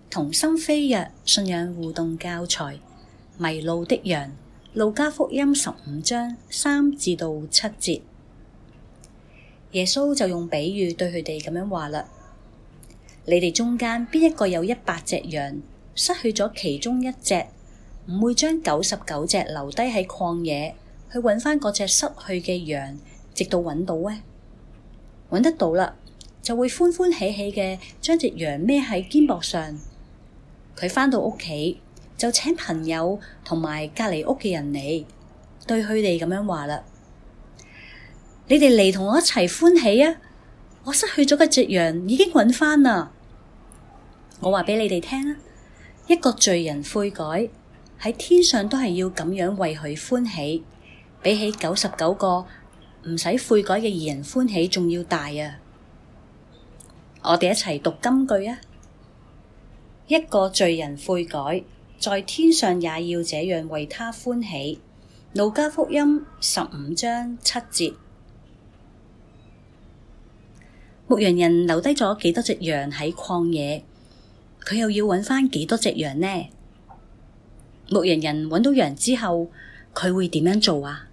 同心飛躍信仰互動教材，迷路的羊，路加福音15章3至到7節。耶穌就用比喻對佢哋咁樣話啦：你哋中間邊一個有100隻羊，失去咗其中一隻，唔會將99隻留低喺曠野，去揾返嗰隻失去嘅羊，直到揾到呢？揾得到啦，就會歡歡喜喜嘅將隻羊孭喺肩膊上。佢返到屋企就請朋友同埋隔籬屋嘅人嚟，對佢哋咁樣話啦：你哋嚟同我一齊歡喜啊！我失去咗嘅隻羊已經揾返啦。我話畀你哋聽啊，一個罪人悔改喺天上都係要咁樣為佢歡喜，比起99個唔使悔改嘅義人歡喜仲要大啊！我哋一齊讀金句啊！一個罪人悔改，在天上也要這樣為他歡喜。路加福音15章7節。牧羊人留低咗幾多隻羊喺曠野，佢又要揾返幾多隻羊呢？牧羊人揾到羊之後，佢會點樣做啊？